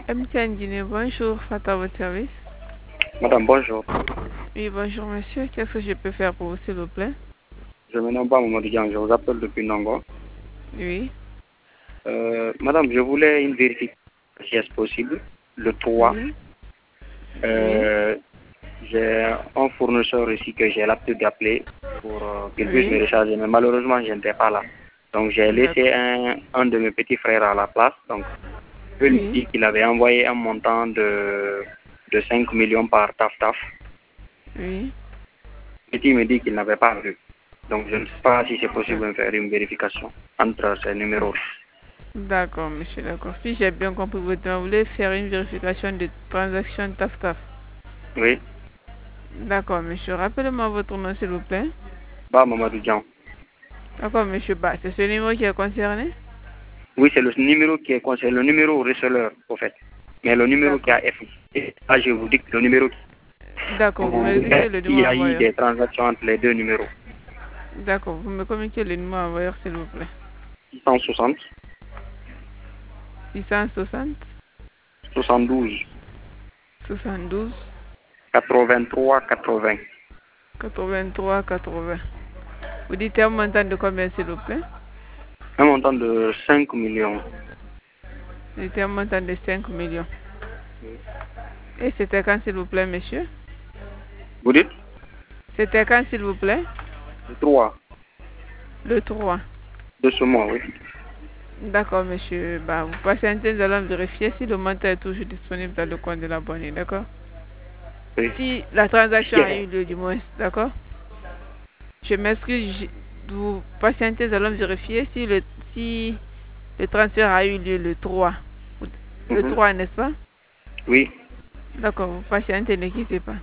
MTN Guinée, bonjour, Fata, votre service. Madame, bonjour. Oui, bonjour monsieur, qu'est-ce que je peux faire pour vous s'il vous plaît? Je me nomme Mamadou Diang, je vous appelle depuis Nongo. Oui. Madame, je voulais une vérification si est possible. Le 3, Oui. Oui. euh, j'ai un fournisseur ici que j'ai l'habitude d'appeler pour qu'il puisse me Oui. recharger, mais malheureusement, je n'étais pas là. Donc, j'ai D'accord. laissé un de mes petits frères à la place. Donc, il me Oui. dit qu'il avait envoyé un montant de 5 millions par TAF-TAF. Oui. Petit me dit qu'il n'avait pas vu. Donc, je ne sais pas si c'est possible D'ac- de faire une vérification entre ces numéros. D'accord, monsieur, d'accord. Si j'ai bien compris votre demande, vous voulez faire une vérification de transaction TAF-TAF. Oui, D'accord, monsieur. Rappelez-moi votre nom s'il vous plaît. Bah Mamadou Diang. D'accord, monsieur Ba. C'est ce numéro qui est concerné? Oui, c'est le numéro qui est concerné, le numéro receveur, au fait. Mais le numéro qui D'accord. a F. Là, je vous dis que le numéro D'accord, vous me dites le il numéro y a eu envoyeur. des transactions entre les deux numéros. D'accord, vous me communiquez le numéro envoyeur s'il vous plaît. 660, 660 72, 72 83, 80. 83 80. Vous dites un montant de combien s'il vous plaît? Un montant de 5 millions. Vous dites un montant de 5 millions. Et c'était quand s'il vous plaît, monsieur? Vous dites? C'était quand s'il vous plaît? Le 3 Le 3. de ce mois, oui. D'accord, monsieur. Bah, vous patientez, nous allons vérifier si le montant est toujours disponible dans le compte de l'abonné, d'accord? Oui. Si la transaction a Yeah. eu lieu du moins, d'accord? Je m'excuse, vous patientez, nous allons vérifier si le transfert a eu lieu le 3. Le Mhm. 3, n'est-ce pas? Oui. D'accord, vous patientez, ne quittez pas.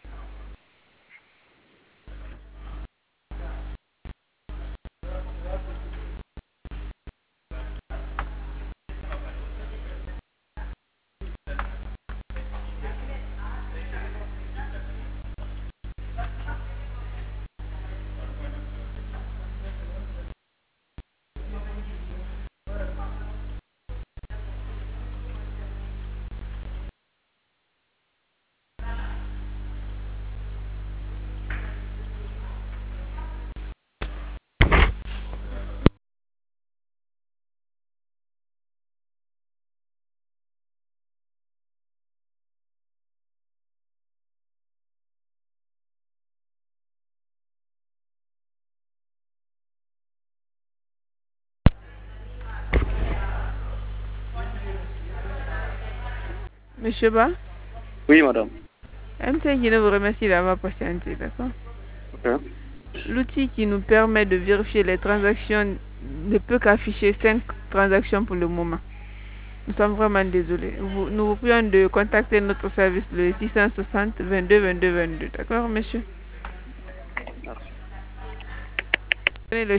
Monsieur Ba, Oui, madame. MTN Guinée vous remercie d'avoir patienté, d'accord? Ok. L'outil qui nous permet de vérifier les transactions ne peut qu'afficher 5 transactions pour le moment. Nous sommes vraiment désolés. Nous vous prions de contacter notre service le 660 22 22 22. D'accord, monsieur? Merci. Prenez le